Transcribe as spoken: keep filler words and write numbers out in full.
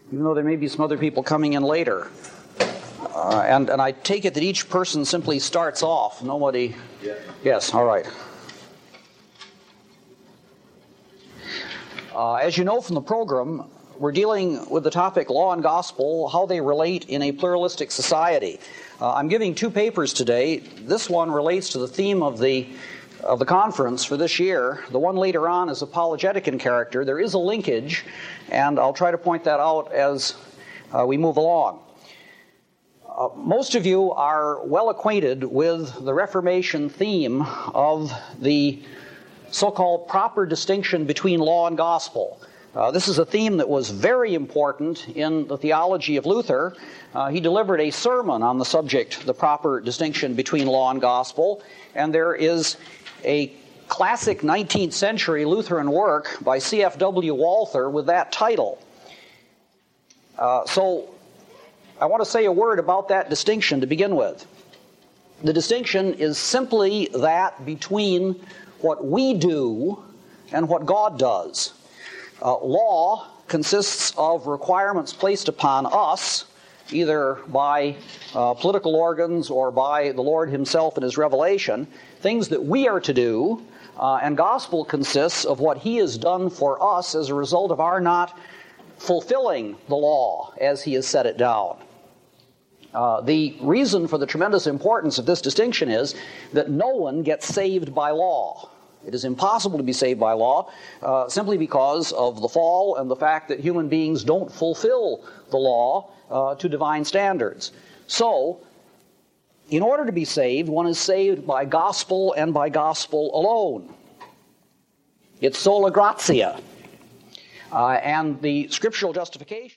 even though there may be some other people coming in later. Uh, and, and I take it that each person simply starts off. Nobody... Yeah. Yes, all right. Uh, as you know from the program, we're dealing with the topic law and gospel, how they relate in a pluralistic society. Uh, I'm giving two papers today. This one relates to the theme of the of the conference for this year. The one later on is apologetic in character. There is a linkage, and I'll try to point that out as uh, we move along. Uh, most of you are well acquainted with the Reformation theme of the so-called proper distinction between law and gospel. Uh, this is a theme that was very important in the theology of Luther. Uh, he delivered a sermon on the subject, the proper distinction between law and gospel, and there is a classic nineteenth century Lutheran work by C F W Walther with that title. Uh, so I want to say a word about that distinction to begin with. The distinction is simply that between what we do and what God does. Uh, law consists of requirements placed upon us, either by uh, political organs or by the Lord himself in his revelation, things that we are to do, uh, and gospel consists of what he has done for us as a result of our not fulfilling the law as he has set it down. Uh, the reason for the tremendous importance of this distinction is that no one gets saved by law. It is impossible to be saved by law uh, simply because of the fall and the fact that human beings don't fulfill the law uh, to divine standards. So, in order to be saved, one is saved by gospel and by gospel alone. It's sola gratia. Uh, and the scriptural justification